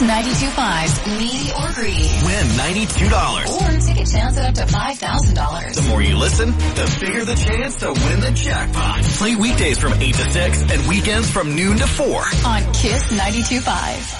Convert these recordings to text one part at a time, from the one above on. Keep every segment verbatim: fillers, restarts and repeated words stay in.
ninety-two point five's Needy or Greedy. Win ninety-two dollars. Or take a chance at up to five thousand dollars. The more you listen, the bigger the chance to win the jackpot. Play weekdays from eight to six and weekends from noon to four. On Kiss ninety-two point five.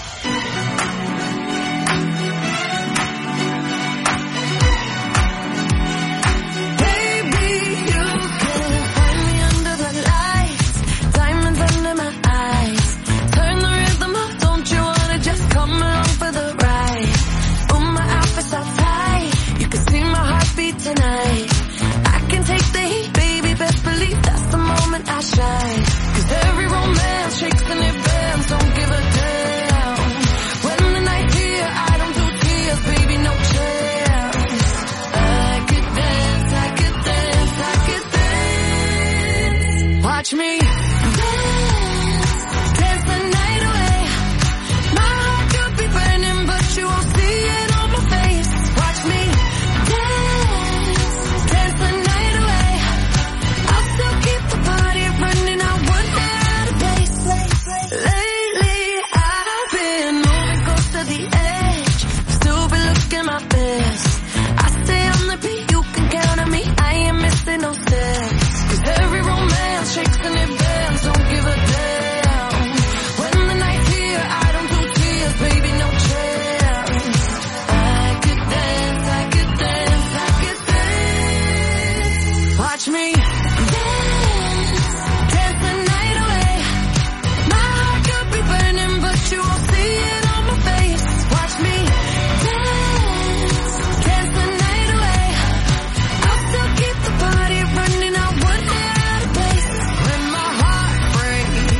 Watch me dance, dance the night away. My heart could be burning, but you won't see it on my face. Watch me dance, dance the night away. I'll still keep the party running, I wouldn't get out of place. Lately I've been moving close to the edge, still been looking my best. I stay on the beat, you can count on me, I ain't missing no steps. Cause every romance shakes and it bends, don't give a damn. When the night's here, I don't do tears, baby, no chance. I could dance, I could dance, I could dance. Watch me dance, dance the night away. My heart could be burning, but you won't see it on my face. Watch me dance, dance the night away. I'll still keep the party running, I wouldn't get out of place. When my heart breaks,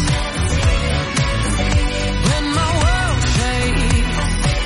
when my world shakes,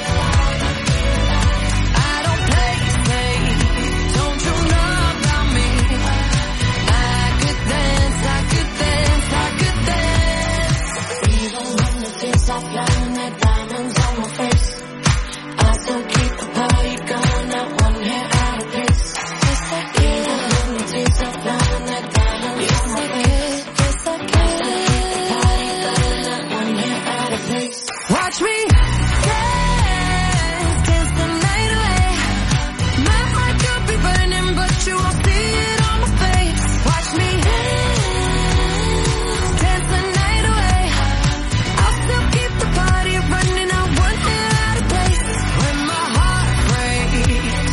I don't play safe, don't you know about me? I could dance, I could dance, I could dance. Even when the things stop lying, that diamonds on my face, I still keep the party going, not one hair out of place. Even when the things stop lying, that diamonds on my face, I still keep the party going, not one hair out of place. Watch me dance, dance the night away. My heart could be burning, but you won't see it on my face. Watch me dance, dance the night away. I'll still keep the party running, I wouldn't get out of place. When my heart breaks,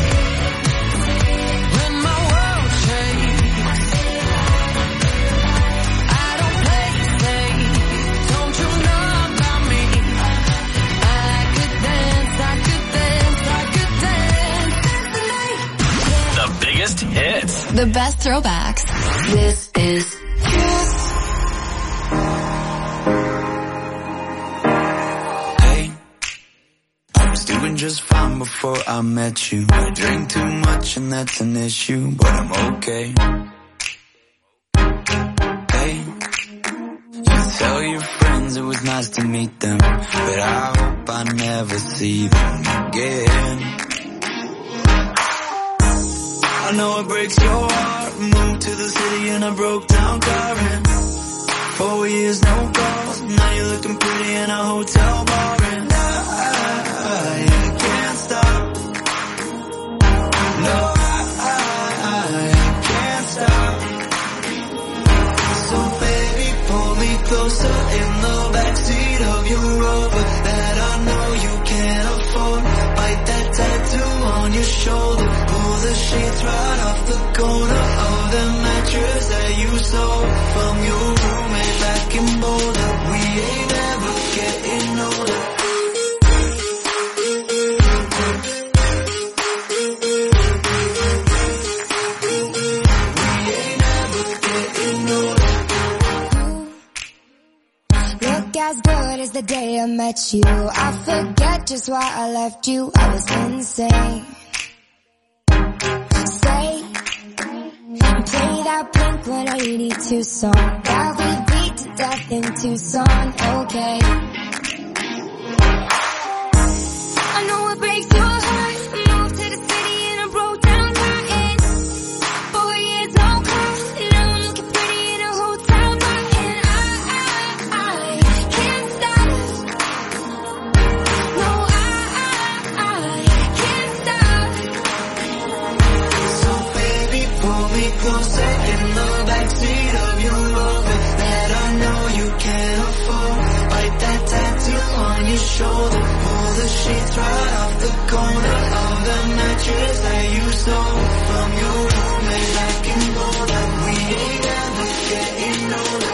when my world shakes, I don't play safe, don't you know about me? I could dance, I could dance, I could dance, dance the night. The biggest hits. The best throwbacks. This is Hey, I was doing just fine before I met you. I drink too much and that's an issue, but I'm okay. Hey, you tell your friends it was nice to meet them, but I hope I never see them again. I know it breaks your heart. Moved to the city in a broke down car and four years no calls. Now you're looking pretty in a hotel bar and I, I can't stop. No, I, I, I can't stop. So baby, pull me closer in the backseat of your Rover that I know you can't afford. Bite that tattoo on your shoulder. Pull the sheets right off the corner of the mattress that you stole from your roommate back in Boulder. We ain't ever getting older. We ain't ever getting older. Look as good as the day I met you. I forget just why I left you. I was insane. Stay and play that Blink one eighty-two song that we beat to death in Tucson. Okay. I know it breaks your heart. Moved to the city and I broke down crying. Four years no call. Now I'm looking pretty in a hotel bar and I, I, I can't stop. shoulder. Pull the sheets right off the corner of the mattress that you stole from your roommate back in Boulder. We ain't ever getting older.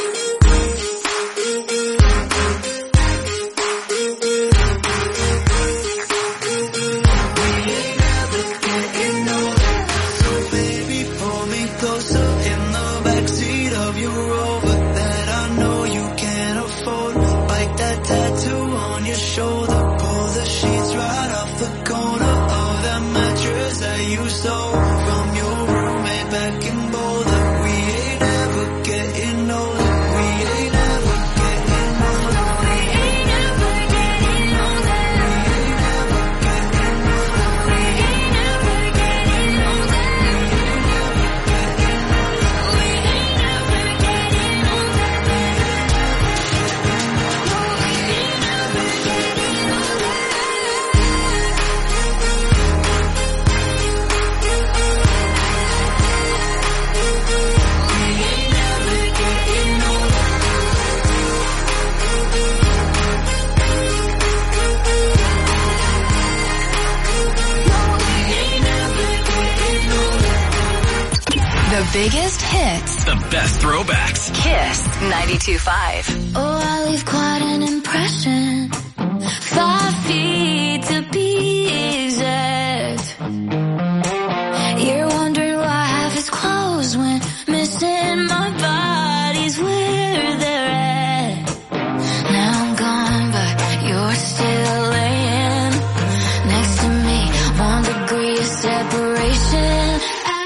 Biggest hits. The best throwbacks. Kiss ninety-two point five. Oh, I leave quite an impression. Five feet to be exact. You're wondering why half is closed when missing my body's where they're at. Now I'm gone, but you're still laying next to me. One degree of separation.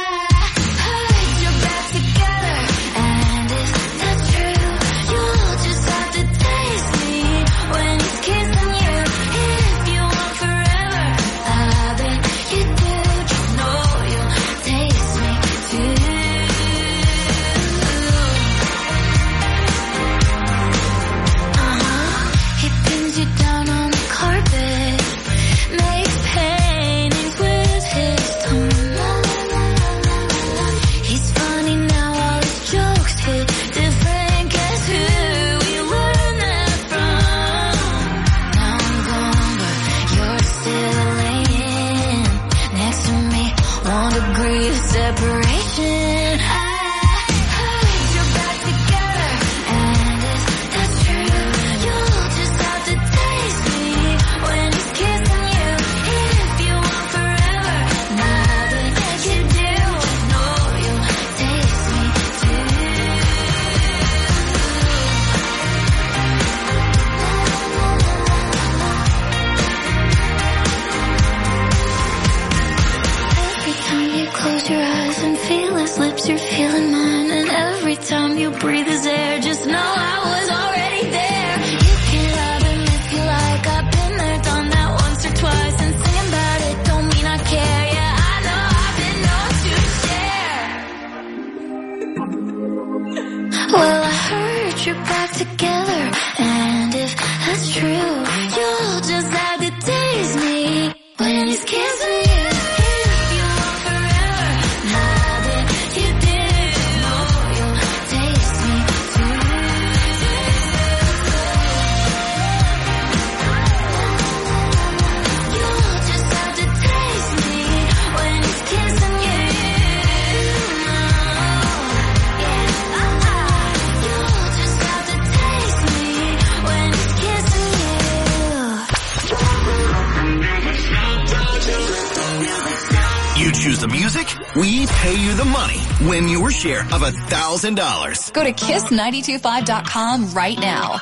We pay you the money. Win your share of a thousand dollars. Go to kiss nine two five dot com right now.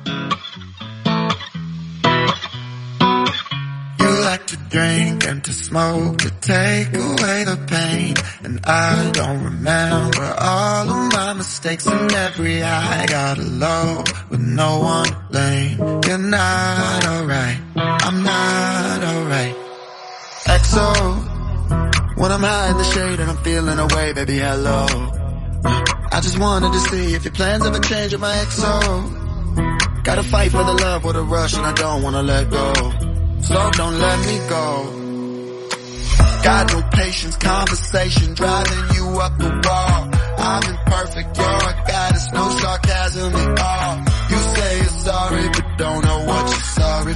You like to drink and to smoke to take away the pain. And I don't remember all of my mistakes and every high. Got low with no one lane. You're not alright. I'm not alright. X O. When I'm high in the shade and I'm feeling away, baby, hello. I just wanted to see if your plans ever change with my X O. Gotta fight for the love with a rush and I don't wanna let go. So don't let me go. Got no patience, conversation driving you up the wall. I'm imperfect, you're a goddess, no sarcasm at all. You say you're sorry, but don't know what you're sorry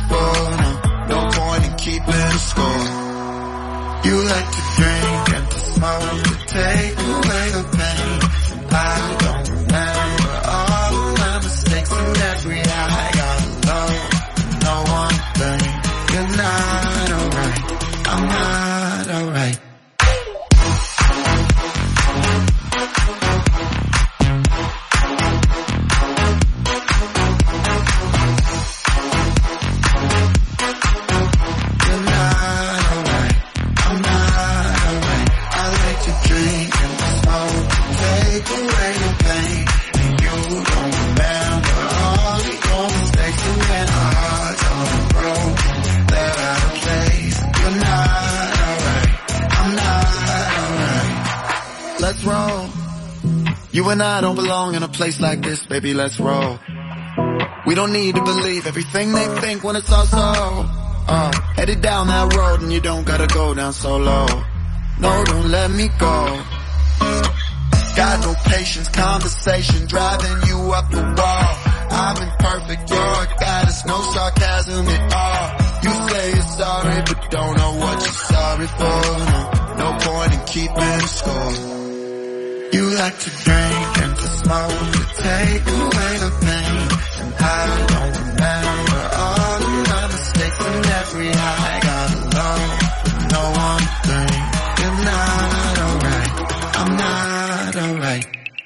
and I don't belong in a place like this, baby, let's roll. We don't need to believe everything they think when it's all so. Uh, headed down that road and you don't gotta go down so low. No, don't let me go. Got no patience, conversation driving you up the wall. I'm imperfect, you're a goddess, no sarcasm at all. You say you're sorry, but don't know what you're sorry for. No, no point in keeping score. You like to drink and to smoke to take away the pain. And I don't remember all of my mistakes and every high I got alone. No one thing, you're not alright. I'm not alright.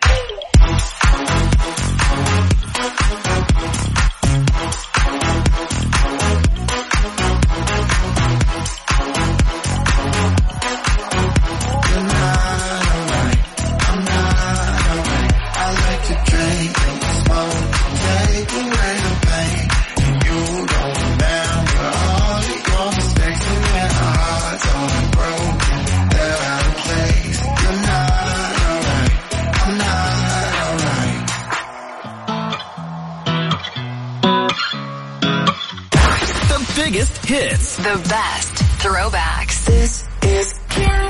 Biggest hits. The best throwbacks. This is Kim.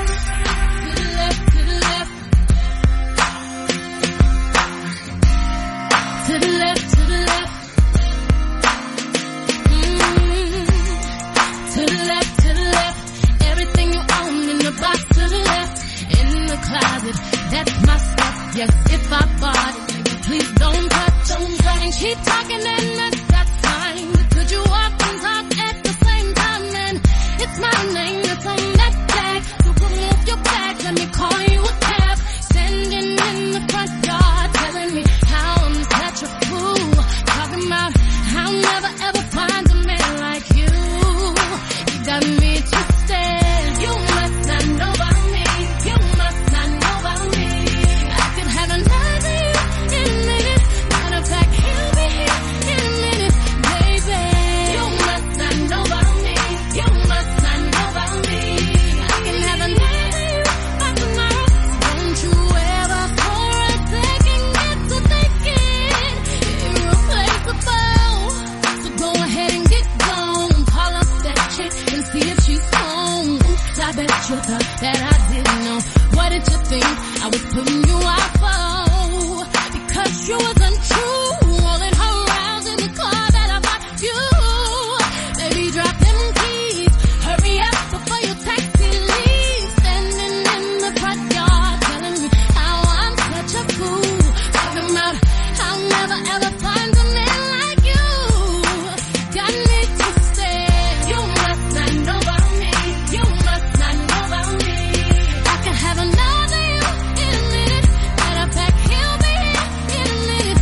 To the left, to the left. To the left, to the left. Mm-hmm. To the left, to the left. Everything you own in the box to the left. In the closet, that's my stuff. Yes, if I bought it, please don't touch. Don't try and keep talking and that's, that's fine. Could you walk and talk? It's my name that's on that tag. So remove your bag, let me call you a cab. Standing in the front yard, telling me how I'm such a fool. Talking about I'll never ever find a man like you. You got me twisted. You must not know about me. You must not know about me. I could have another you in a minute. Matter of fact, he'll be here in a minute, baby. You must not know about me. You must. I bet you thought that I didn't know. What did you think I was putting you out for? Because you was untrue. Rolling her around in the car that I bought you. Baby, drop them keys. Hurry up before your taxi leaves. Standing in the front yard telling me how I'm such a fool. Talking about I'll never ever find a man like you. Got me twisted. You must not know about me. You must have another you in a minute. Matter of fact, he'll be here in a minute,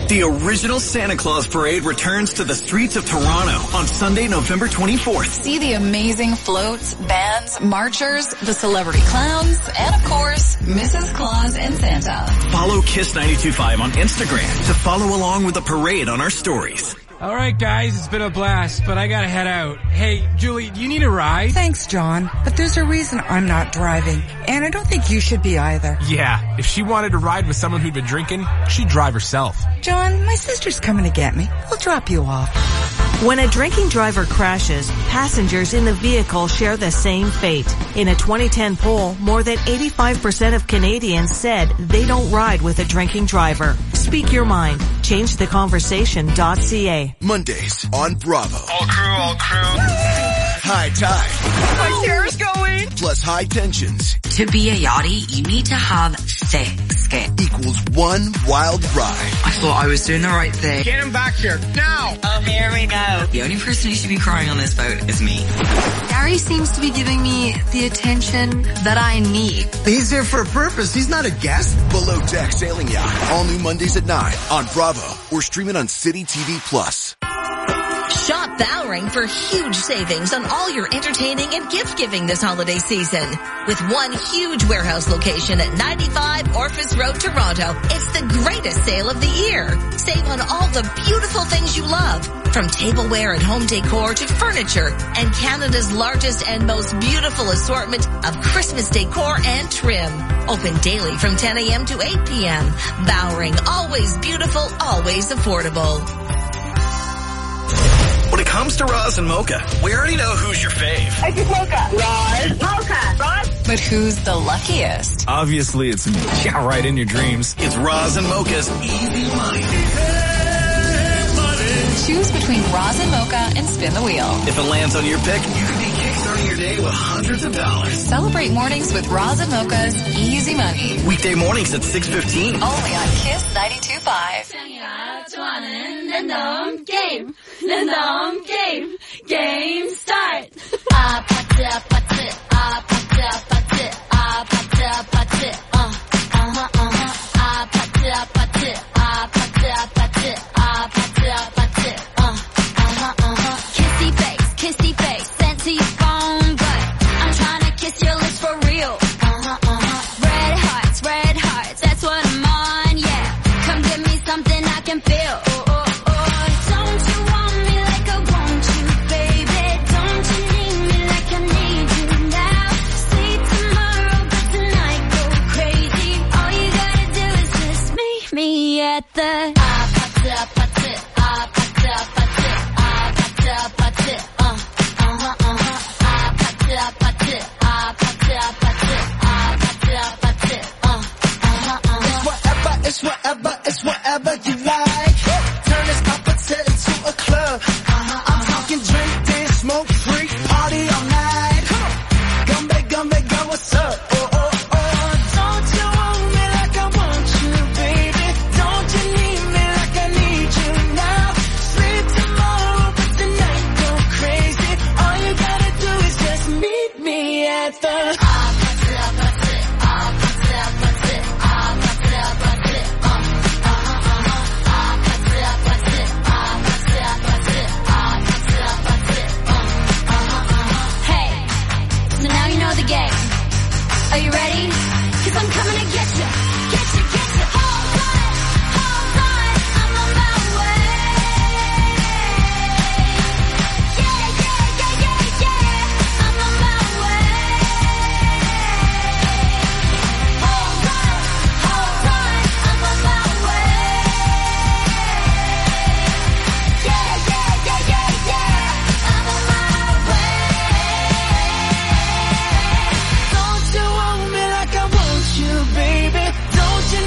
The original Santa Claus Parade returns to the streets of Toronto on Sunday, November twenty-fourth. See the amazing floats, bands, marchers, the celebrity clowns, and of course, Missus Claus and Santa. Follow Kiss ninety-two point five on Instagram to follow along with the parade on our stories. All right, guys, it's been a blast, but I gotta head out. Hey, Julie, do you need a ride? Thanks, John, but there's a reason I'm not driving, and I don't think you should be either. Yeah, if she wanted to ride with someone who'd been drinking, she'd drive herself. John, my sister's coming to get me. I'll drop you off. When a drinking driver crashes, passengers in the vehicle share the same fate. In a twenty ten poll, more than eighty-five percent of Canadians said they don't ride with a drinking driver. Speak your mind. change the conversation dot c a. Mondays on Bravo. All crew, all crew. High tide. My hair's going. Plus high tensions. To be a yachty, you need to have thick skin. Equals one wild ride. I thought I was doing the right thing. Get him back here, now! Oh, here we go. The only person who should be crying on this boat is me. Gary seems to be giving me the attention that I need. He's there for a purpose. He's not a guest. Below Deck Sailing Yacht. All new Mondays at nine on Bravo or stream it on City T V Plus. Shop Bowring for huge savings on all your entertaining and gift-giving this holiday season. With one huge warehouse location at ninety-five Orphis Road, Toronto, it's the greatest sale of the year. Save on all the beautiful things you love, from tableware and home decor to furniture, and Canada's largest and most beautiful assortment of Christmas decor and trim. Open daily from ten a.m. to eight p.m. Bowring, always beautiful, always affordable. When it comes to Roz and Mocha, we already know who's your fave. I just Mocha. Roz. Mocha. Roz. But who's the luckiest? Obviously, it's me. Yeah, right in your dreams. It's Roz and Mocha's Easy Money. Choose between Roz and Mocha and spin the wheel. If it lands on your pick, you could be kickstarting your day with hundreds of dollars. Celebrate mornings with Roz and Mocha's Easy Money. Weekday mornings at six fifteen. Only on Kiss ninety-two point five. Random game. Random game. Game start. Ah, patta, patta, ah, patta, patta, ah, patta, patta, uh, uh-huh, uh-huh, ah, patta, patta, ah, patta, patta, ah, patta, patta, uh, uh-huh, uh-huh. Kissy face, kissy face, sent to your phone, but I'm trying to kiss your lips for real. Uh-huh, uh-huh. Red hearts, red hearts, that's what I'm on, yeah. Come give me something I can feel. Oh, oh, oh. Don't you want me like I want you, baby? Don't you need me like I need you now? See tomorrow, but tonight go crazy. All you gotta do is just meet me at the ah patta patta ah patta patta ah patta patta uh uh-huh uh-huh ah patta patta ah patta patta ah patta patta uh uh-huh uh-huh. It's whatever, it's whatever, it's whatever you like. Turn this opposite into a club. Uh-huh, I'm talking drink, dance, smoke, freak, party all night. Come on, gumbe, gumbe, go, what's up? Oh, oh, oh. Don't you want me like I want you, baby? Don't you need me like I need you now? Sleep tomorrow, but tonight go crazy. All you gotta do is just meet me at the ah patta patta ah patta patta ah patta patta uh uh-huh uh-huh ah patta patta ah patta patta ah patta patta uh uh-huh uh-huh. Hey, so now you know the game. Are you ready? 'Cause I'm coming to get you, get you, get you. Hold on, hold on, I'm on my way. Yeah, yeah, yeah, yeah, yeah, I'm on my way. Hold on, hold on, I'm on my way. Yeah, yeah, yeah, yeah, yeah, I'm on my way. Don't you want me like I want you, baby? Don't you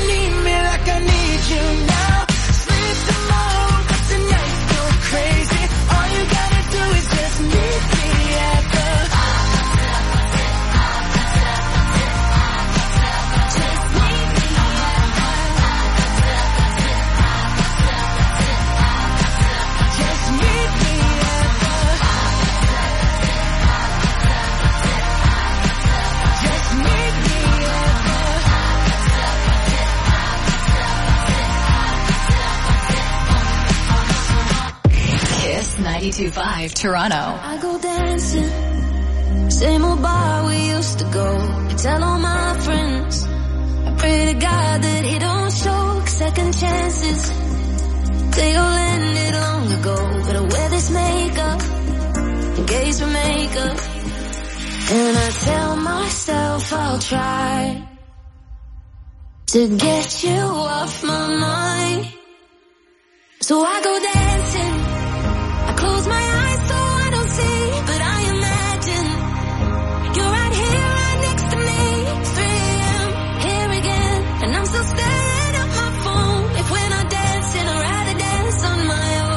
two five Toronto. I go dancing, same old bar we used to go. I tell all my friends, I pray to God that he don't show second chances. They all ended long ago, but I wear this makeup, gaze for makeup. And I tell myself I'll try to get you off my mind. So I go dancing, I close my eyes so I don't see, but I imagine you're right here, right next to me. It's three a.m., here again, and I'm still staring at my phone. If we're not dancing, I'd rather dance on my own.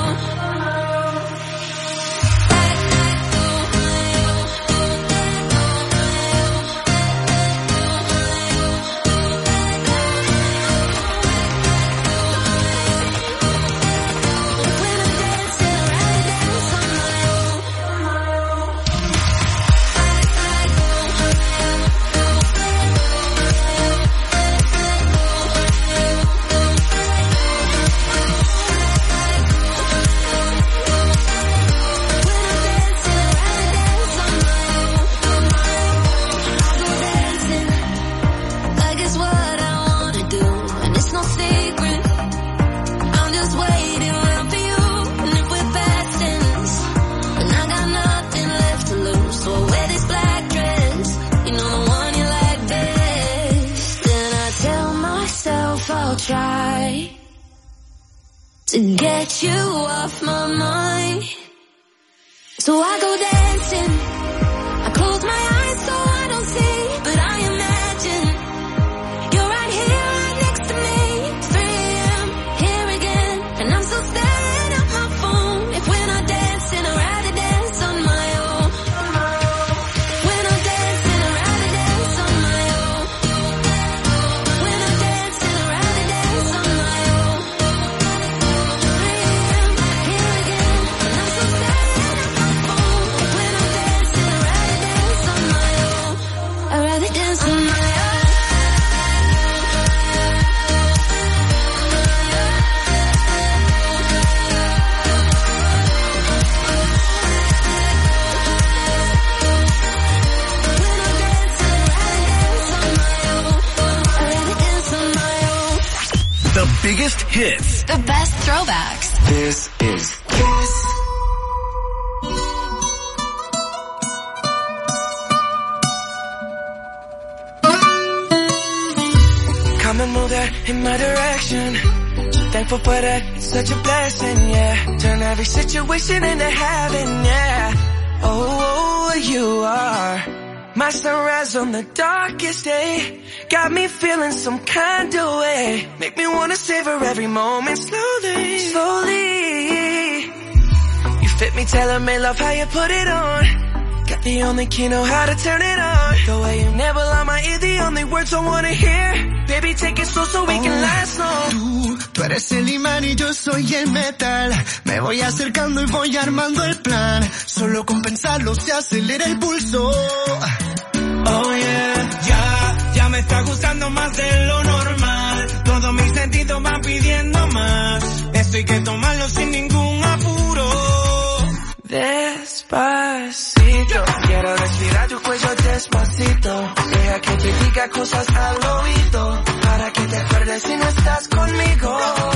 Try to get you off my mind. So I go dancing, I close my eyes so I don't see, but I imagine you're right here, right next to me. It's three a.m., here again, and I'm still staring at my phone. If we're not dancing, I'd rather dance on my own. We're not dancing, I'd rather dance on my own. We're not dancing, I'd rather dance on my own. three a.m., here again, and I'm still staring at my phone. If we're not dancing, I'd rather dance on my own. I'd rather dance on my own. The biggest hits. The best throwbacks. This is Kiss. Come and move that in my direction. Thankful for that, it's such a blessing, yeah. Turn every situation into heaven, yeah. Oh, you are my sunrise on the darkest day. Got me feeling some kind of way. Make me wanna savor every moment slowly, slowly. You fit me, tailor-made, love how you put it on. Got the only key, know how to turn it on. The way you never lie my ear, the only words I wanna hear. Baby, take it slow so we can last long. Tú, tú eres el imán y yo soy el metal. Me voy acercando y voy armando el plan. Solo con pensarlo se acelera el pulso. Oh yeah, ya, ya me está gustando más de lo normal. Todos mis sentidos van pidiendo más. Esto hay que tomarlo sin ningún apuro. Despacito, quiero respirar tu cuello despacito. Deja que te diga cosas al oído, para que te acuerdes si no estás conmigo.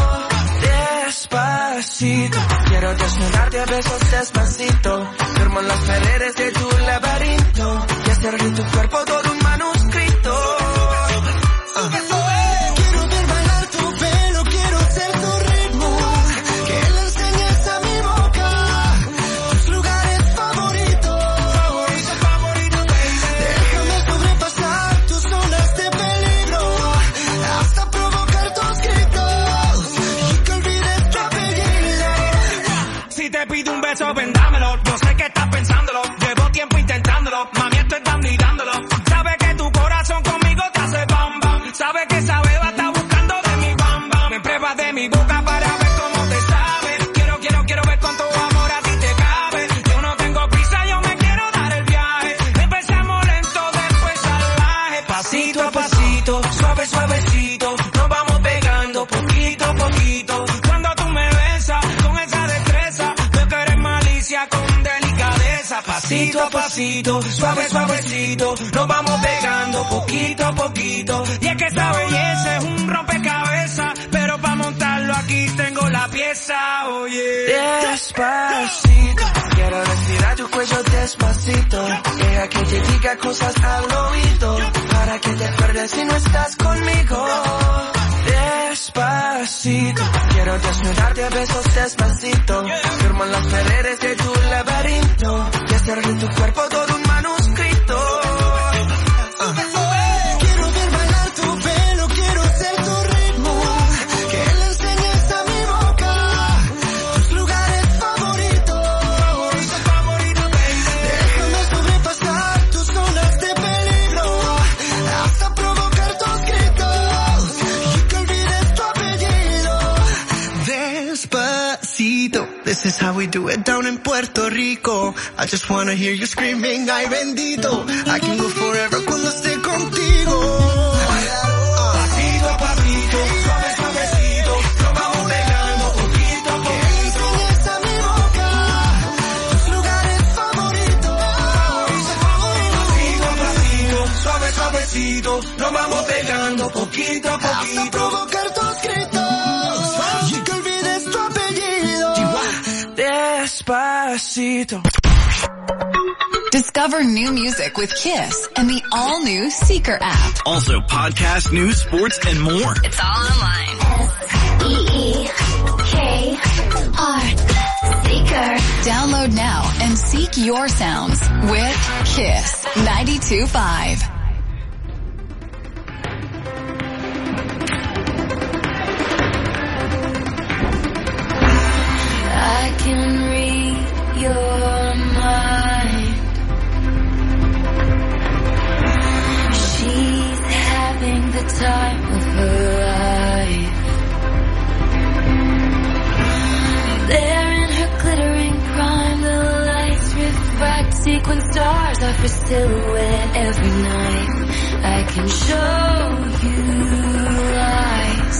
Despacito, quiero desnudarte a besos despacito. Duermo en las paredes de tu laberinto y hacer de tu cuerpo todo un manuscrito. Uh. Quiero ver bailar tu pelo, quiero ser tu ritmo. Que le enseñes a mi boca tus lugares favoritos. Favorito, favorito, baby. Déjame sobrepasar tus zonas de peligro, hasta provocar tus gritos y que olvides tu apellido. Si te pido un beso, ven dámelo. Yo sé que estás pensándolo, llevo tiempo intentándolo. Mami, estoy dando y dándolo. Sabes que tu corazón conmigo te hace bam bam. Sabes que esa beba está buscando de mi bam bam. Me pruebas de mi boca para ver cómo te sabe. Quiero, quiero, quiero ver cuánto amor a ti te cabe. Yo no tengo prisa, yo me quiero dar el viaje. Empezamos lento, después salvaje. Pasito a pasito, suave, suavecito. Nos vamos pegando poquito a poquito. Cuando tú me besas con esa destreza, veo que eres malicia pasito a pasito, suave suavecito, nos vamos pegando poquito a poquito. Y es que esta belleza es un rompecabezas, pero para montarlo aquí tengo la pieza, oye. Despacito, quiero respirar tu cuello despacito. Deja que te diga cosas al oído, para que te acuerdes si no estás conmigo. Despacito, quiero desnudarte a besos despacito. Firmo en las paredes de tu laberinto y hacer de tu cuerpo todo un manuscrito. Uh. Quiero ver bailar tu pelo, quiero ser tu ritmo, que le enseñes a mi boca tus lugares favoritos. Favorito, baby. Déjame sobrepasar tus zonas de peligro, hasta provocar tus gritos y que olvides tu apellido. Despacito, this is how we do it down in Puerto Rico. I just wanna hear you screaming, ay bendito. I can go forever cuando esté contigo. Pasito a pasito, suave suavecito, nos vamos pegando poquito a poquito. Enseñas a mi boca tus lugares favoritos. Pasito a pasito, suave suavecito, nos vamos pegando poquito a poquito. Hasta provocar tus gritos y que olvides tu apellido. Despacito. Discover new music with Kiss and the all-new Seeker app. Also podcast, news, sports, and more. It's all online. E E K R Seeker. Download now and seek your sounds with Kiss ninety-two point five. I can read your mind. She's having the time of her life. There in her glittering prime, the lights refract sequin stars off her silhouette every night. I can show you lies.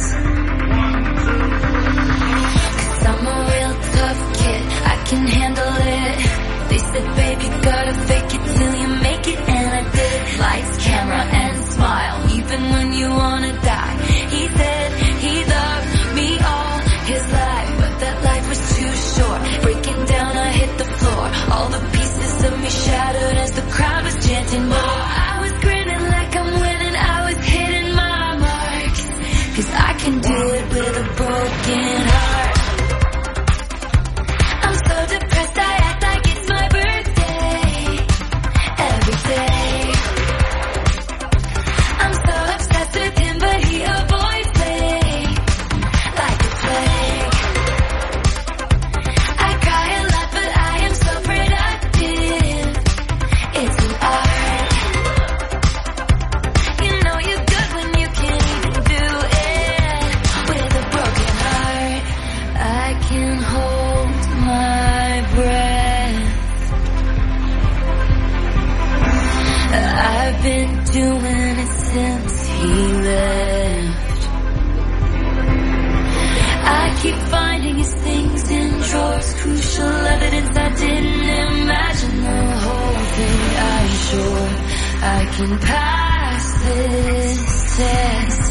I'm a real tough kid, I can handle it. They said, baby, gotta fake it till you make it, and I did. Lights, camera, and smile, even when you wanna die. He said he loved me all his life, but that life was too short. Breaking down, I hit the floor. All the pieces of me shattered as the crowd was chanting more. I was grinning like I'm winning, I was hitting my marks, 'cause I can do it with a broken heart. Depressed, I act like it's my birthday every day. I'm so obsessed with him, but he avoids me like a plague. I cry a lot, but I am so productive. It's an art. You know you're good when you can't even do it with a broken heart. I can hold my breath. I've been doing it since he left. I keep finding his things in drawers, crucial evidence I didn't imagine. The whole thing, I'm sure I can pass this test.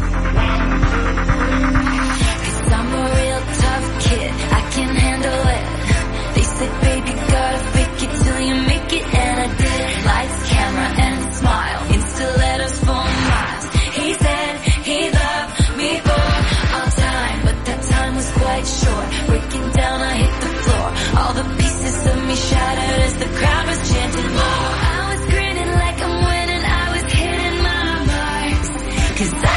'Cause I'm a real tough kid, I can handle it. They said, baby, gotta fake it till you make it, and I did. Lights, camera, and smile, insta letters for miles. He said he loved me for all time, but that time was quite short. Breaking down, I hit the floor. All the pieces of me shattered as the crowd was chanting more. I was grinning like I'm winning, I was hitting my marks, 'cause I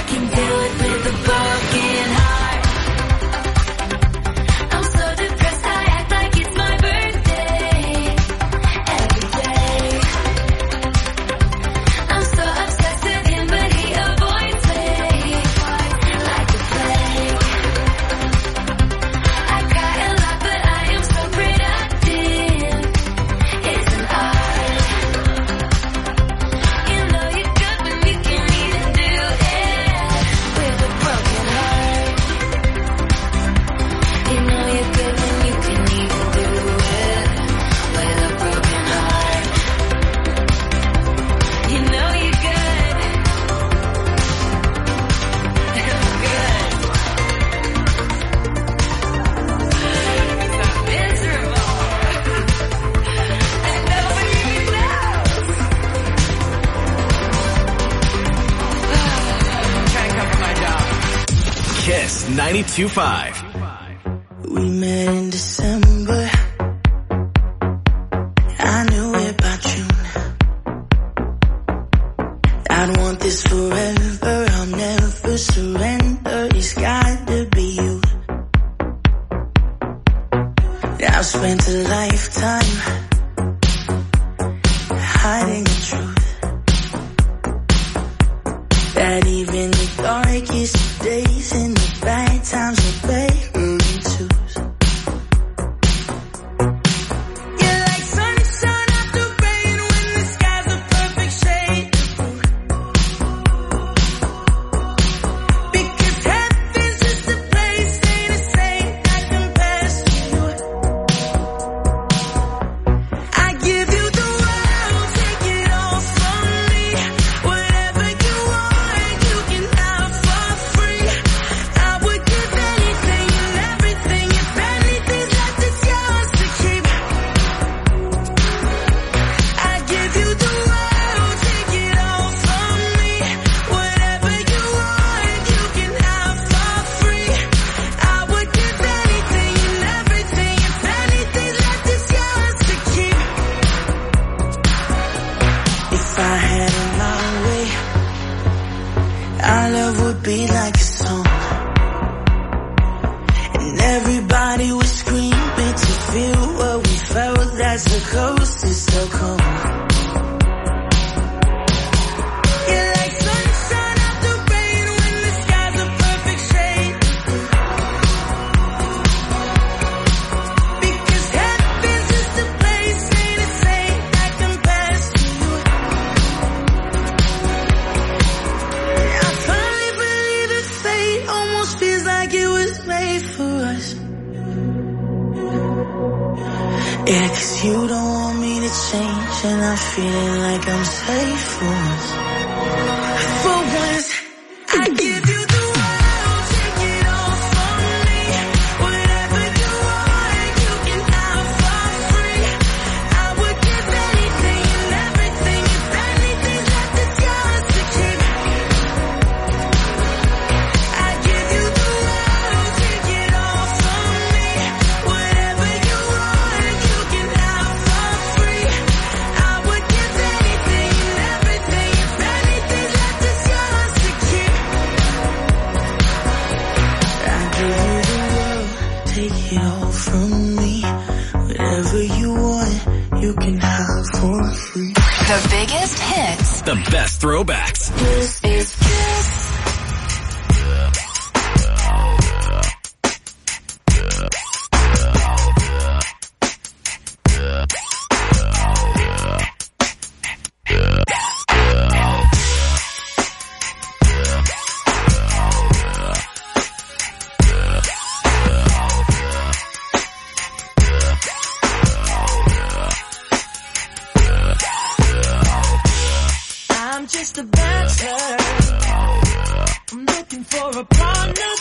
ninety-two point five. We met in December. I knew it by June. I'd want this forever. I'll never surrender. It's got to be you. I've spent a lifetime hiding the truth, that even the darkest days and the bad times are better than twos. You're like sunshine after rain when the sky's a perfect shade of blue. Because heaven's just a place, ain't a saint that compares to you. I give you the world, take it all from me. Whatever you want, you can have for free. I would give anything and everything. If anything's left, it's yours to keep. I give you the world, take it all from me. Whatever you want, you can have for free. I would give anything and everything. If anything's left, it's yours to keep. If I had it my way, our love would be like a song, and everybody would scream it to feel what we felt. That's the closest they'll come. You're like sunshine after rain when the sky's a perfect shade of blue. Because heaven's just a place, ain't a saint that compares to you. I finally believe that fate almost feels like it was made for us. Yeah, 'cause you don't want me to change, and I'm feeling like I'm safe for once. For once, I give you the world, take it all from me. Whatever you want, you can have for free. I would give anything and everything. If anything's left, it's yours to keep. I give you the world, take it all from me. Whatever you want, you can have for free. I would give anything and everything. If anything's left, it's yours to keep. I give you the world, take it all from me. Whatever you want, you can have for free. The biggest hits. The best throwbacks. This is Kiss. I'm just a bachelor. I'm looking for a partner,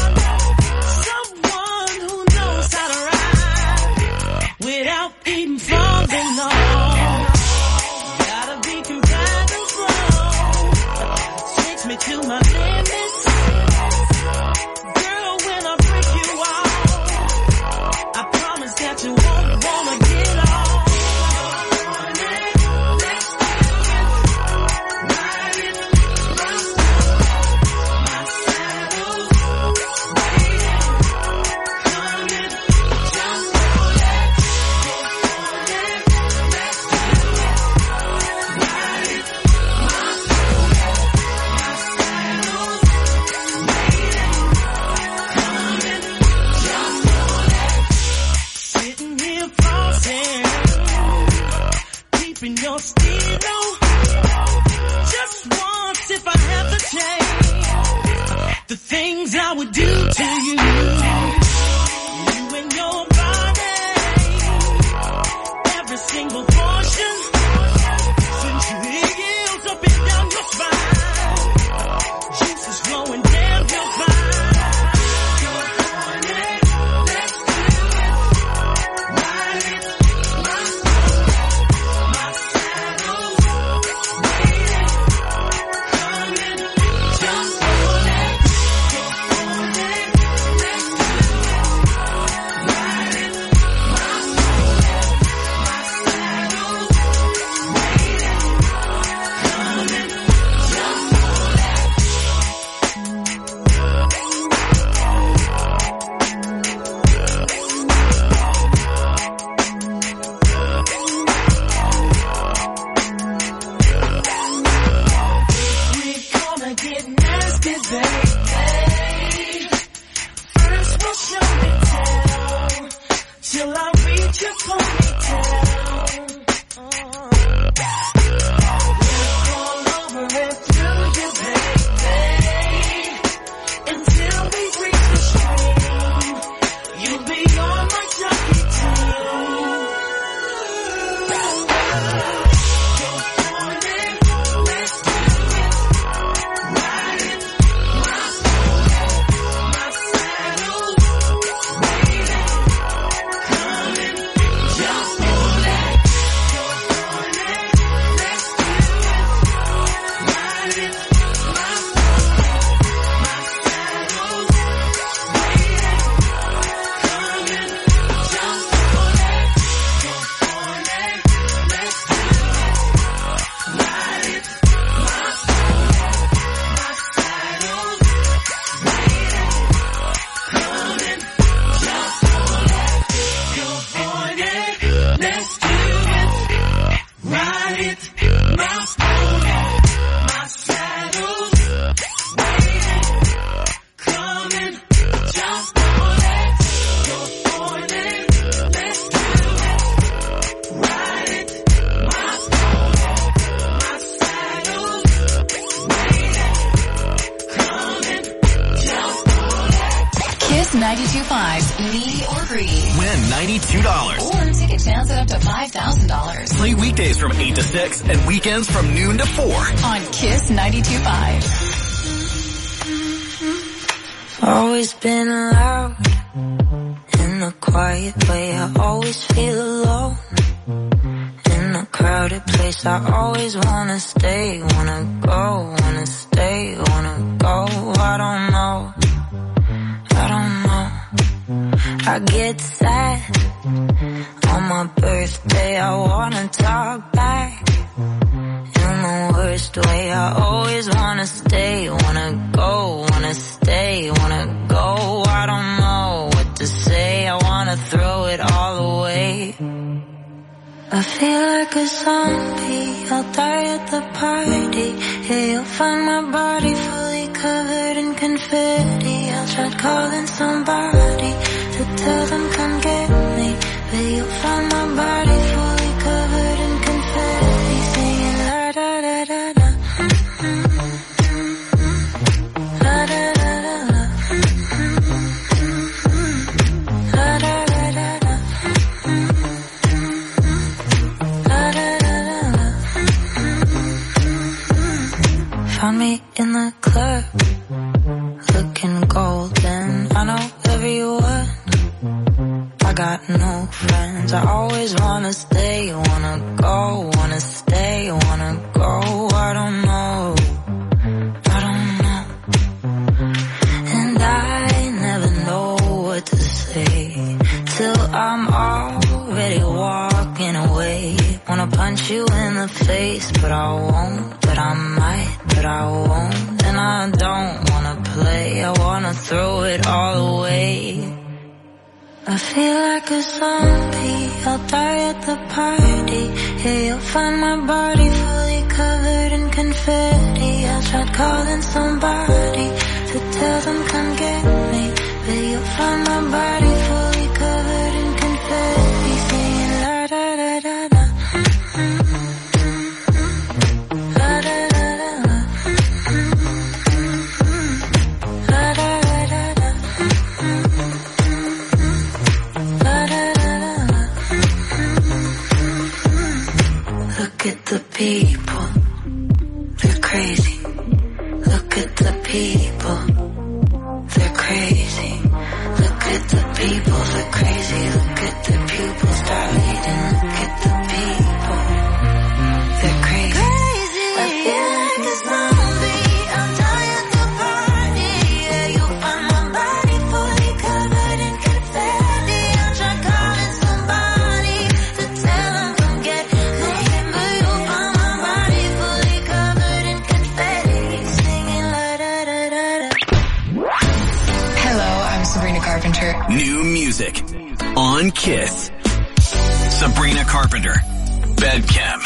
someone who knows how to ride without even falling off. Gotta be compatible, takes me to my limits. Girl, when I break you off, I promise that you won't wanna get off. ninety-two point five, Need or Greed. Win ninety-two dollars. Or take a chance at up to five thousand dollars. Play weekdays from eight to six and weekends from noon to four. On Kiss ninety-two point five. Always been loud in a quiet way. I always feel alone in a crowded place. I always wanna stay, wanna go, wanna stay, wanna go. I don't know, I don't know. I get sad on my birthday. I wanna talk back in the worst way. I always wanna stay, wanna go, wanna stay, wanna go. I don't know what to say. I wanna throw it all away. I feel like a zombie, I'll die at the party. Yeah, you'll find my body fully covered in confetti. I'll try calling somebody to tell them come get me, but you'll find my body fully covered in confetti. Singing la da da da da, la da da da da, la da da da da. Found me in the club, looking golden. I know everyone, I got no friends. I always wanna stay, wanna go, wanna stay, wanna go. I don't know, I don't know. And I never know what to say till I'm already walking away. Wanna punch you in the face, but I won't, but I might, but I won't. And I don't wanna play, I wanna throw it all away. I feel like a zombie, I'll die at the party. Yeah, you'll find my body fully covered in confetti. I tried calling somebody to tell them come get me, but you'll find my body fully covered in confetti. Singing la da da da da, la da da da da, la da da da da, la da da da da. Look at the people, they're crazy. Look at the people, they're crazy. Look at the people, they're crazy. Look at the pupils dilating. Look at the people, they're crazy. I feel like a zombie, I'll die at the party. Yeah, you'll find my body fully covered in confetti. I'll try calling somebody to tell them come get me, but you'll find my body fully covered in confetti. Singing la da da da da. Hello, I'm Sabrina Carpenter. New music on Kiss. Sabrina Carpenter, Bedchem.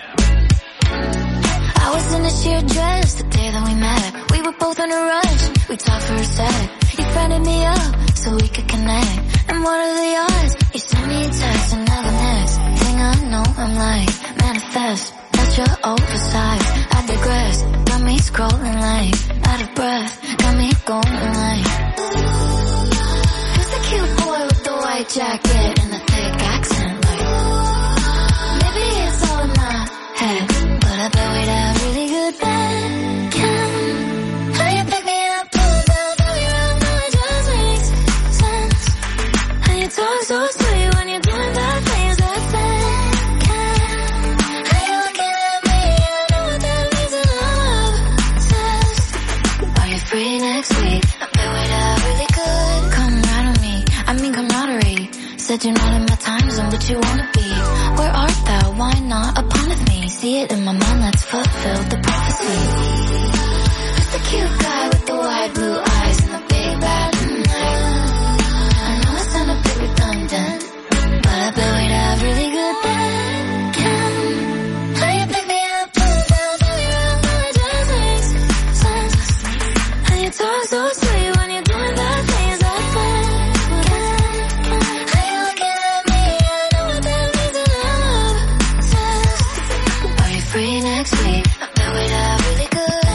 I was in a sheer dress the day that we met. We were both in a rush, we talked for a sec. You friended me up so we could connect. And what are the odds? You sent me a text and now the next thing I know I'm like, manifest. That you're oversized, I digress. Got me scrolling like, out of breath. Got me going like, who's the cute boy with the white jacket and the thick accent? Like, maybe it's all in my head, but I bet we'd have really good Bedchem. How you pick me up, pull down, throw you around, now it just makes sense. How you talk so sweet when you're doing bad things like Bedchem. How you looking at me, I know what that means and I'm obsessed. Are you free next week? I bet we'd have really good camaraderie. I mean camaraderie. Said you're not in my time zone, but you wanna be. Where art thou? Why not upon with me? See it in my mind, let's fuck. sweet. I bet we'd have really good.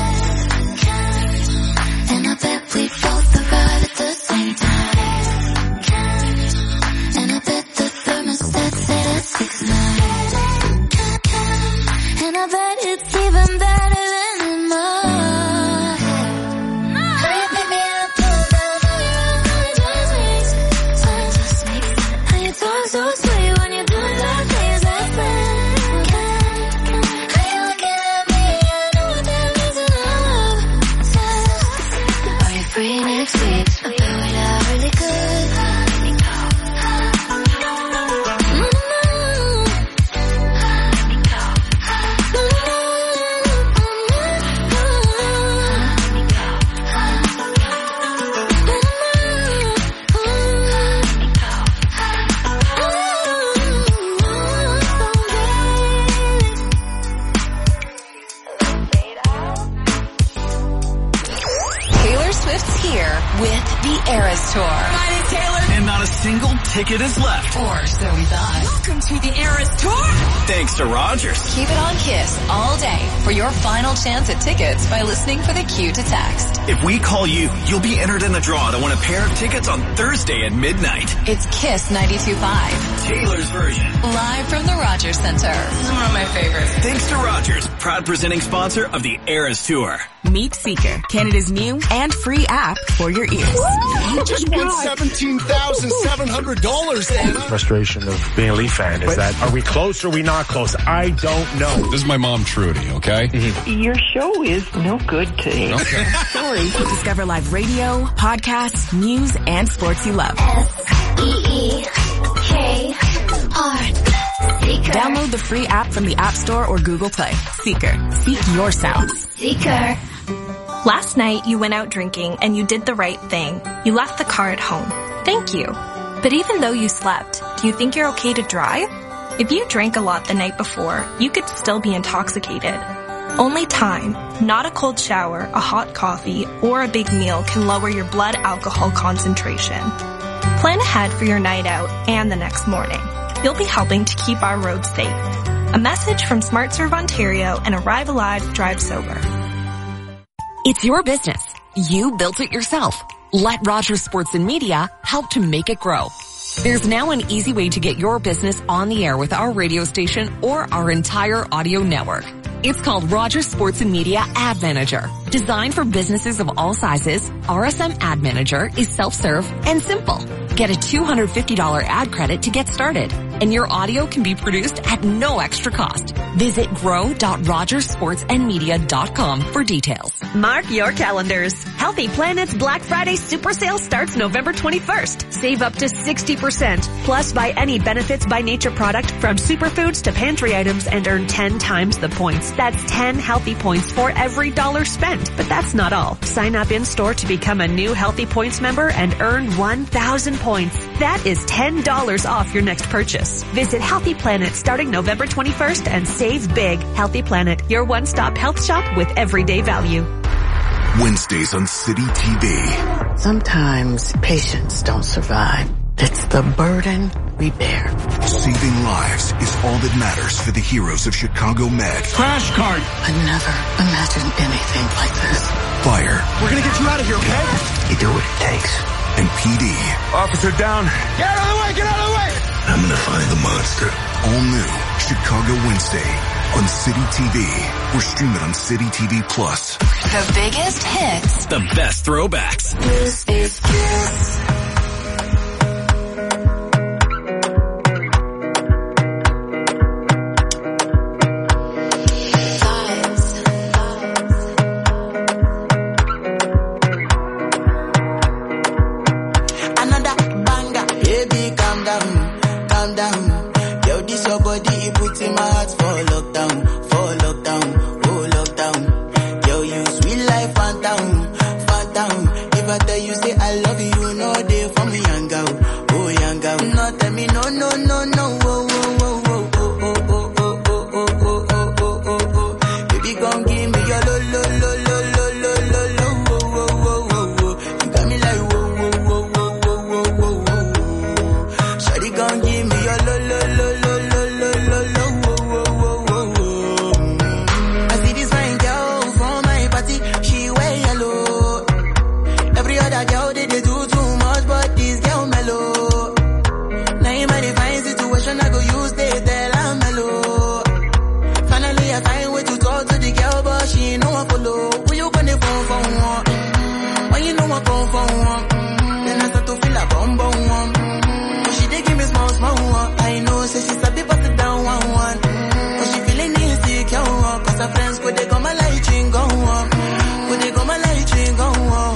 And I bet we'd both arrive at the same time. And I bet the thermostat set at six nine. And I bet it's even better than in my head. How you pick me up, pull down, all around, all it just makes sense. How you talk so sweet when you do that things like that. How you looking at me, I know what that means and I love sex. Are you free next week? I bet we'd have really good. Taylor Swift's here with the Eras Tour. My name's Taylor. And not a single ticket is left. Or so we thought. Welcome to the Eras Tour. Thanks to Rogers. Keep it on Kiss all day for your final chance at tickets by listening for the cue to text. If we call you, you'll be entered in the draw to win a pair of tickets on Thursday at midnight. It's Kiss ninety-two point five. Taylor's version. Live from the Rogers Center. This is one of my favorites. Thanks to Rogers, proud presenting sponsor of the Eras Tour. Meet Seeker, Canada's new and free app for your ears. You just won seventeen thousand seven hundred dollars, Anna. Frustration of being a Leaf fan is that, are we close or are we not close? I don't know. This is my mom, Trudy, okay? Mm-hmm. Your show is no good today. Okay. Sorry. Discover live radio, podcasts, news, and sports you love. S E E K R. Seeker. Download the free app from the App Store or Google Play. Seeker. Seek your sounds. Seeker. Last night you went out drinking and you did the right thing. You left the car at home. Thank you. But even though you slept, do you think you're okay to drive? If you drank a lot the night before, you could still be intoxicated. Only time, not a cold shower, a hot coffee, or a big meal can lower your blood alcohol concentration. Plan ahead for your night out and the next morning. You'll be helping to keep our roads safe. A message from SmartServe Ontario and Arrive Alive, Drive Sober. It's your business. You built it yourself. Let Rogers Sports and Media help to make it grow. There's now an easy way to get your business on the air with our radio station or our entire audio network. It's called Rogers Sports and Media Ad Manager. Designed for businesses of all sizes, R S M Ad Manager is self-serve and simple. Get a two hundred fifty dollars ad credit to get started, and your audio can be produced at no extra cost. Visit grow dot rogers sports and media dot com for details. Mark your calendars. Healthy Planet's Black Friday Super Sale starts November twenty-first. Save up to sixty percent. Plus, buy any Benefits by Nature product from superfoods to pantry items and earn ten times the points. That's ten healthy points for every dollar spent. But that's not all. Sign up in-store to become a new Healthy Points member and earn one thousand points. That is ten dollars off your next purchase. Visit Healthy Planet starting November twenty-first and save big. Healthy Planet, your one-stop health shop with everyday value. Wednesdays on City T V. Sometimes patients don't survive. It's the burden we bear. Saving lives is all that matters for the heroes of Chicago Med. Crash cart! I never imagined anything like this. Fire. We're gonna get you out of here, okay? You do what it takes. And P D. Officer down. Get out of the way! Get out of the way! I'm gonna find the monster. All new Chicago Wednesday on City T V or stream it on City T V Plus. The biggest hits. The best throwbacks. This is Kiss. but she ain't no one follow. Who you gonna phone for one? When you know I come for one, then I start to feel a bum bum one. But she dey give me small small one. I know, say she's a bit busted down one one. But she feeling insecure, cause her friends could they come my light ring go on. Could they come my light ring go on.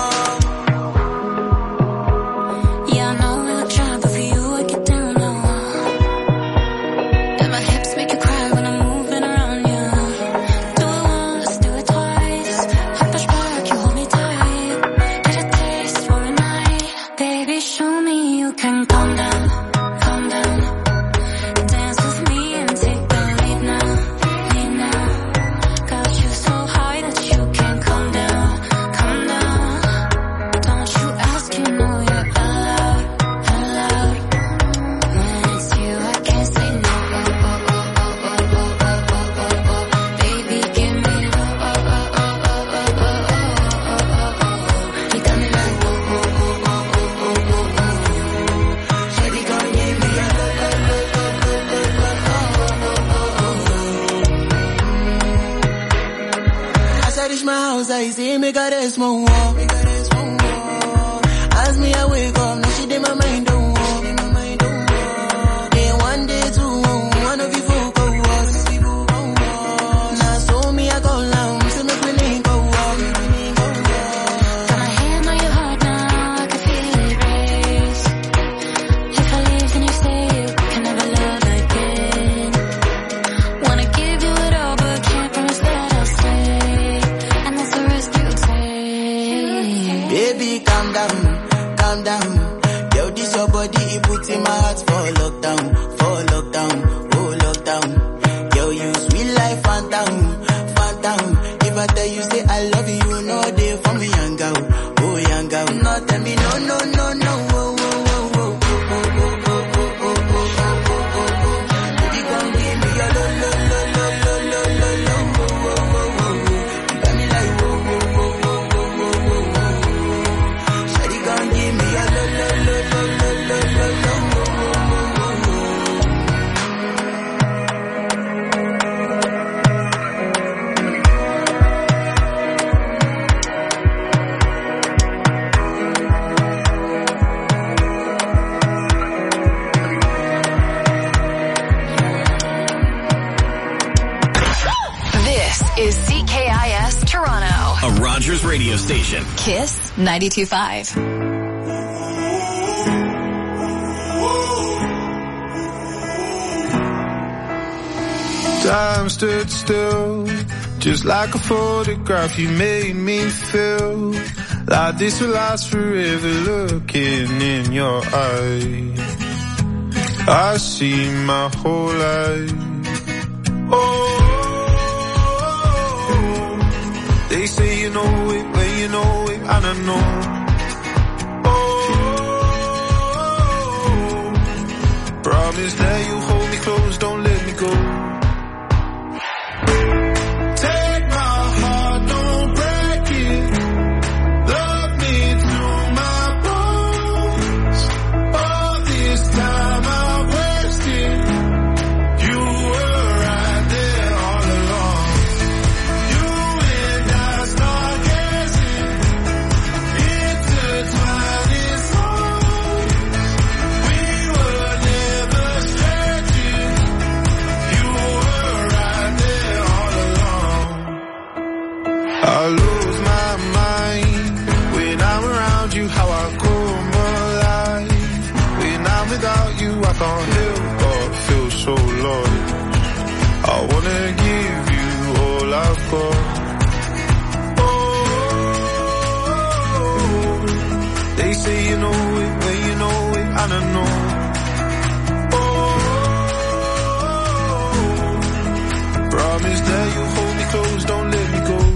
Yeah, I know we look shy, but for you I get down low. And my hips make you cry when I'm moving around you. Do it once, do it twice. I push back, you hold me tight. Get a taste for a night. Baby, show me you can calm down, calm down. Dance with me and take the lead now, lead now. Got you so high that you can't calm down, calm down. Don't you ask, you know you're allowed, allowed. When it's you, I can't say no. Oh, oh, oh, oh, oh, oh, oh, oh, oh, oh. Baby, give me oh, oh, oh, oh, oh, oh, oh, oh, oh, oh, oh. You got me like oh, oh, oh, oh, oh, oh, oh, oh. Shawty gon' give me a lo, lo, lo, lo, lo, lo, lo, oh, oh, oh. As I reach my house, I see me got a small wall. As me I wake up, now she did my mind don't walk. Day one, day two, one of you folk go us. Now so me I go down, so make me link go walk. Got my hand on your heart now, I can feel it race. If I leave, then you say you can never love again. Wanna give you it all, but can't promise that I'll stay. And that's the risk you take. Baby, calm down, calm down. Yo, this your body, it puts in my heart for lockdown, for lockdown, oh lockdown. Yo, you sweet life, phantom, phantom. If I tell you say I love you, you know they for me young girl, oh young girl. No, tell me no, no, no, no, oh, oh, oh, oh, oh, oh, oh, oh, oh, oh, oh, oh, oh, oh. Baby, come give me your lo, lo, lo, lo, lo, lo, lo, lo, oh, oh, oh, oh. You got me like oh, oh, oh, oh, oh, oh, oh, oh. Shawty gon' give me a lo lo lo lo lo lo lo lo. This is C K I S Toronto. A Rogers radio station. Kiss ninety-two point five. Time stood still, just like a photograph. You made me feel like this will last forever. Looking in your eyes, I see my whole life. Oh, they say you know it when you know it, and I know. Oh, promise that you hold me close, don't let me go. I lose my mind when I'm around you, how I come alive. When I'm without you, I can't help but feel so lost. I wanna give you all I've got. Oh, they say you know it when you know it, and I know. Oh, promise that you hold me close, don't let me go.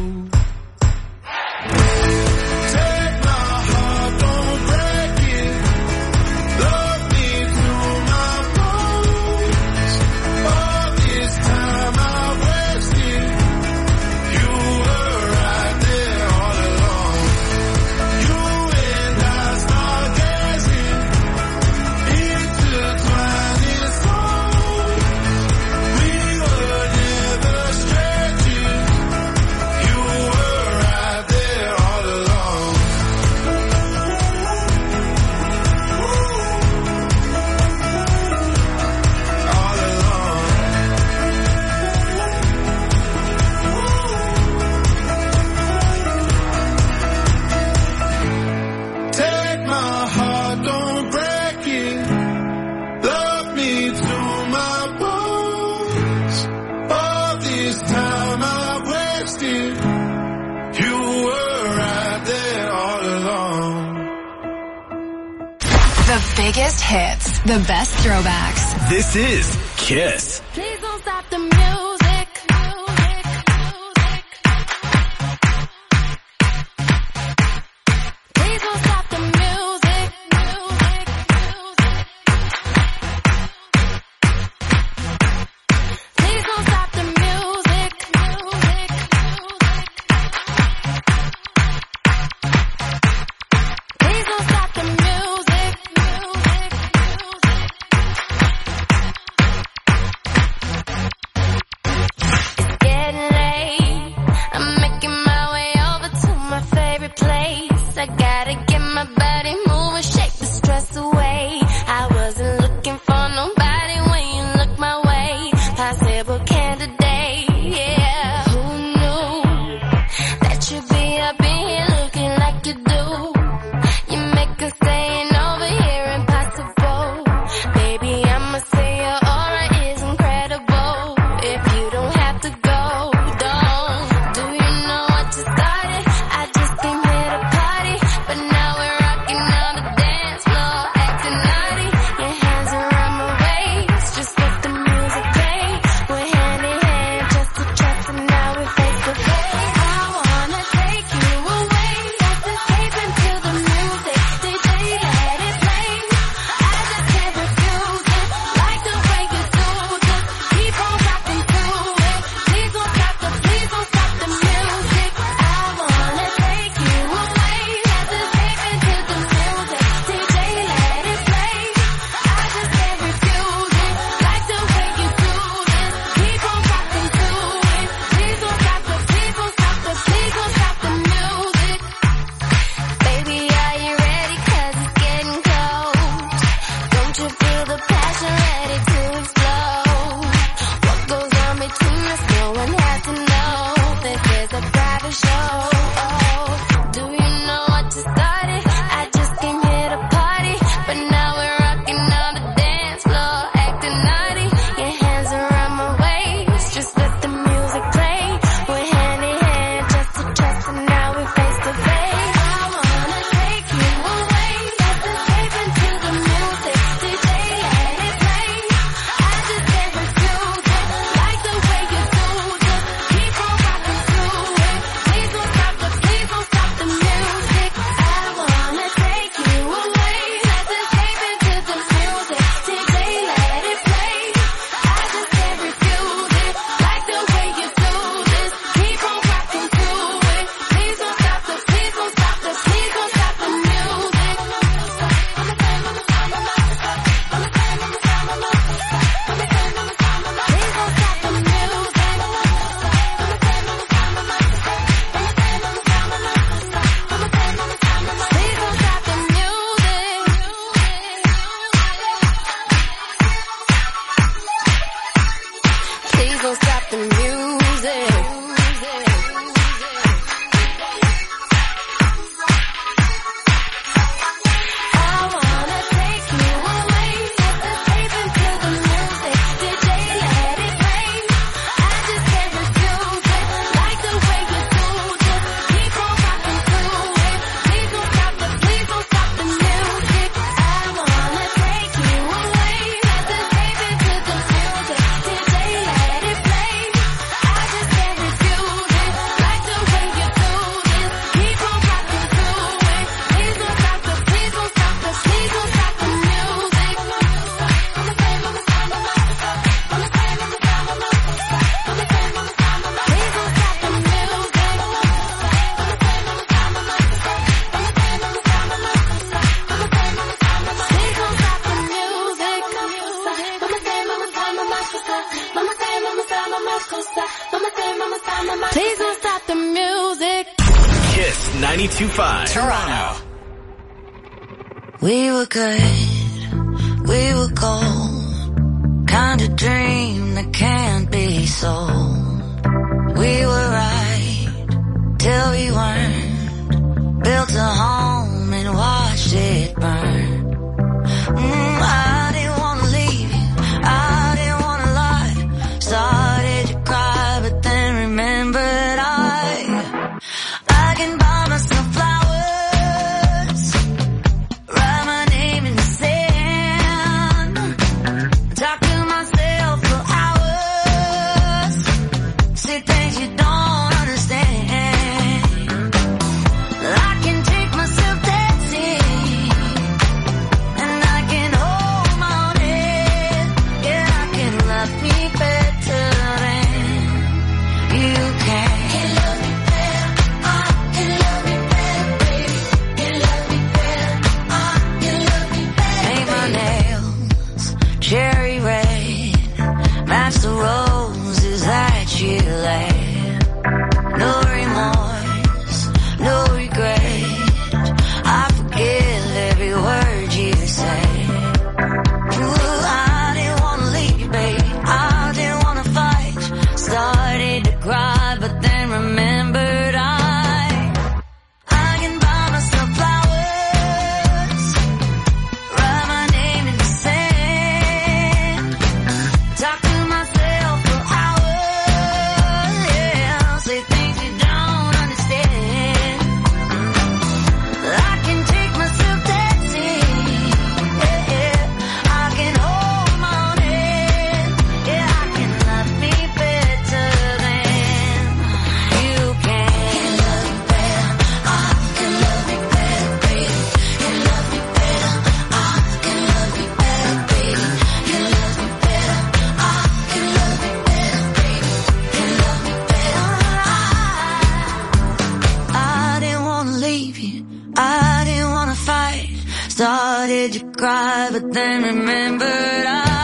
biggest hits, the best throwbacks. This is Kiss. Please don't stop the music. Please don't stop the music. Please don't stop the music. Please don't stop the music. It's getting late. I'm making my way over to my favorite place. I gotta get my body moving, shake the stress away. I wasn't looking for nobody when you look my way. Possible candidate, yeah. Who knew that you'd be up in here looking like you do? You make us staying over here impossible. Baby, I'ma say your aura is incredible. If you don't have to go, don't. Do you know what you started? I just came here to party, but now we're rocking on the dance floor, acting naughty. Your hands around my waist, just let the music play. We're hand in hand, just to trust, and now we're face to face. I wanna take you away, let's escape into the music. D J, let it play. I just can't refuse it, like the way you do this. Keep on rocking to it. Please don't stop the, please don't stop the music. I wanna take you away, let's escape into the music. D J, let it play. I just can't refuse it, like the way you do this. Keep on rocking to it. Please don't stop the, please don't stop the, please don't stop the music. Baby, are you ready? 'Cause it's getting cold. Don't you feel the passion ready to explode? What goes on between us, no one has to know. This is a private show. Oh, do you know what you started? I just came here to party, but now we're rocking on the dance floor, acting naughty. Your hands around my waist, just let the music play. We're hand in hand, just to trust, and now we're face to face. I wanna take you away, let's escape into the music. D J, let it play. I just can't refuse it, like the way you do this. Keep on rocking to it. Please don't stop the, please don't stop the music. I wanna take you away, let's escape into the music. D J, let it play. I just can't refuse it, like the way you do this. Keep on rocking to it. Please don't stop the, please don't stop the, please don't stop the music. Please don't stop the music. Please don't stop the music. Please don't stop the music. I wanna take you away, let's escape into the music. D J, let it play. I just can't refuse it, like the way you do this. Keep on rocking to it. Please don't stop the, please don't stop the music. I wanna take you away, let's escape into the music. D J, let it play. I just can't refuse it, like the way you do this. Keep on rocking to it. Please don't stop the, please don't stop the, please don't stop the music. Please don't stop the music. Please don't stop the music. Kiss ninety-two point five. Toronto. We were good, we were gold, kind of dream that can't be sold. We were right till we weren't, built a home and watched it burn. Mm, I didn't wanna leave you, I didn't wanna lie, started to cry but then remembered I, I can buy myself flowers, write my name in the sand. did you cry? But then remembered I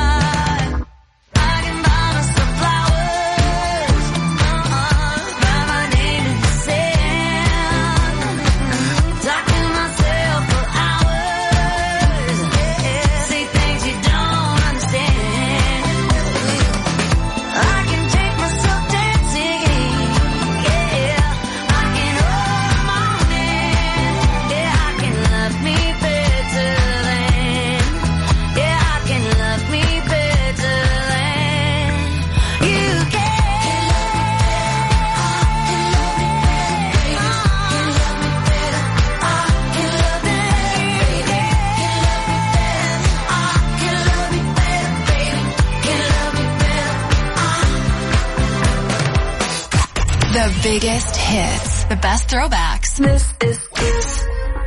The biggest hits, the best throwbacks. This is Kiss.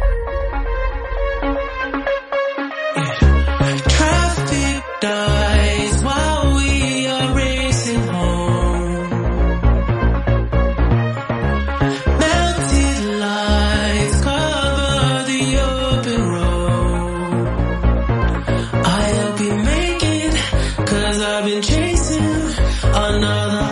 Traffic dies while we are racing home. Melted lights cover the open road. I hope you make it, 'cause I've been chasing another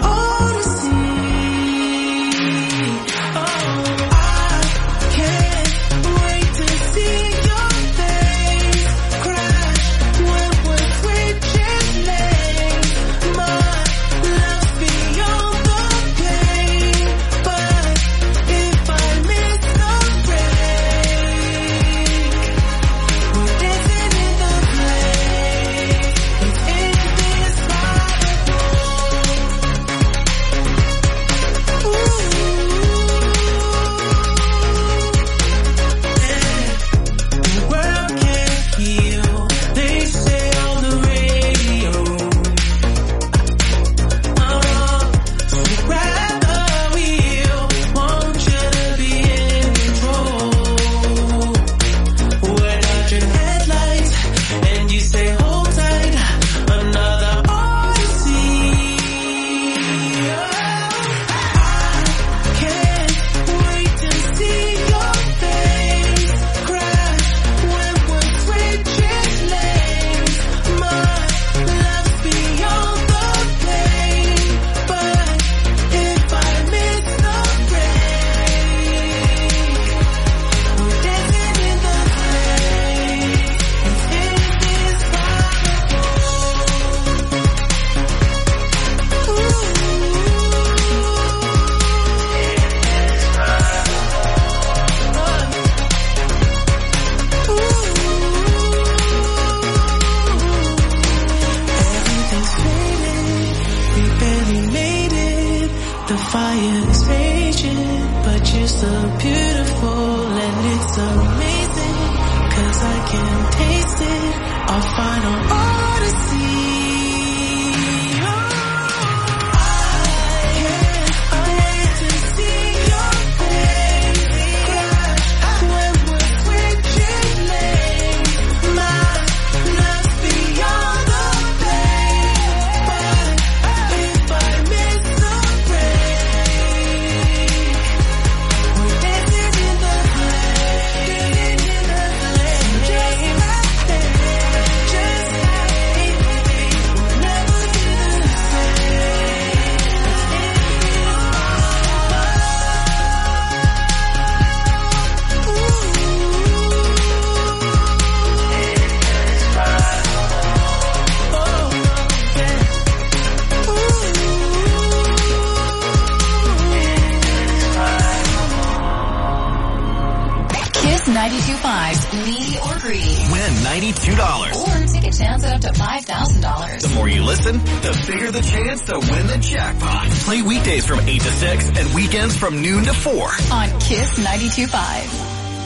ninety-two point five's Needy or Greedy. Win ninety-two dollars. Or take a chance at up to five thousand dollars. The more you listen, the bigger the chance to win the jackpot. Play weekdays from eight to six and weekends from noon to four. On Kiss ninety-two point five.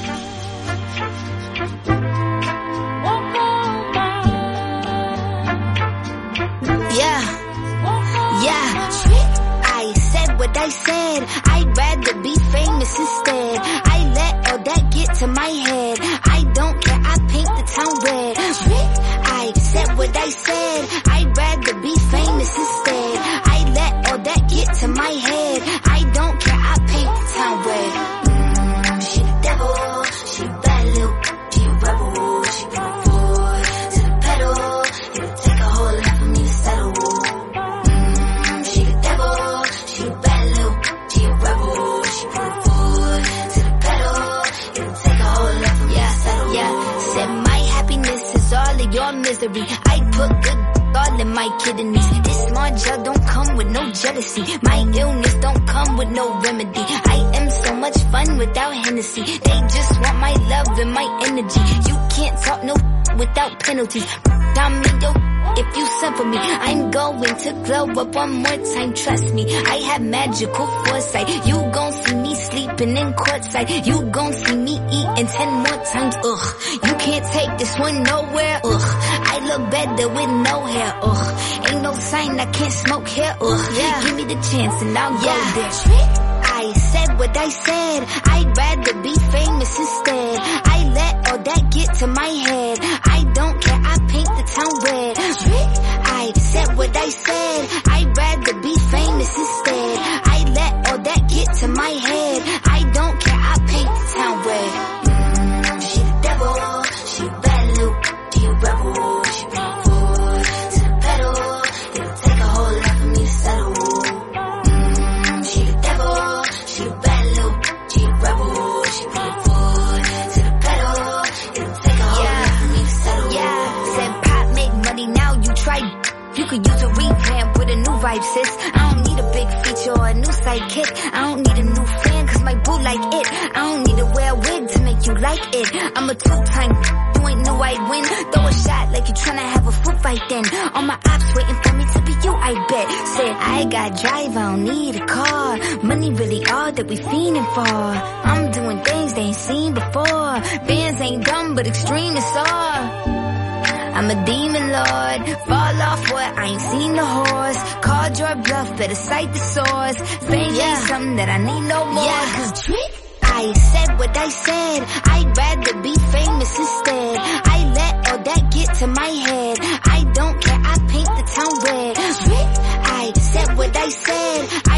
I said I'd rather be famous instead. I let all that get to my head. I don't care, I paint the town red. I said what I said. I'd rather be famous instead. I let all that get to my head. I don't care, I paint the town red. Mm, she the devil mystery. I put good all in my kidneys. This small gel don't come with no jealousy. My illness don't come with no remedy. I am so much fun without Hennessy. They just want my love and my energy. You can't talk no without penalties. I'm in your if you send for me. I'm going to glow up one more time, trust me. I have magical foresight. You gon' see me sleeping in courtside. You gon' see me eating ten more times, ugh. You can't take this one nowhere, ugh. I look better with no hair, ugh. Ain't no sign I can't smoke here, ugh. Yeah. Give me the chance and I'll yeah. go there. I said what I said. I'd rather be famous instead. I let all that get to my head. I don't care, I paint the town red. I said what I said. I'd rather be famous instead. I let all that get to my head. I don't care, I paint the town red. Mm, she the devil, she a bad little, she a rebel. She bring forward to the pedal. It'll take a whole lot for me to settle. Mm, she the devil, she a bad little, she a rebel. She bring forward to the pedal. It'll take a whole yeah. lot for me to settle. Yeah, said pop make money, now you try. You could use a revamp with a new vibe, sis. I don't need a big feature or a new sidekick. I don't need a new fan, cause my boo like it. I don't need to wear a wig to make you like it. I'm a two-time, you ain't know I'd win. Throw a shot like you tryna have a foot fight then. All my ops waiting for me to be you, I bet. Said, I got drive, I don't need a car. Money really all that we fiending for. I'm doing things they ain't seen before. Bands ain't dumb, but extreme is all. I'm a demon lord, fall off what, I ain't seen the horse. Called your bluff, better cite the source. Fame yeah. ain't something that I need no more. Yeah, cause I said what I said. I'd rather be famous instead. I let all that get to my head. I don't care, I paint the town red. I said what I said.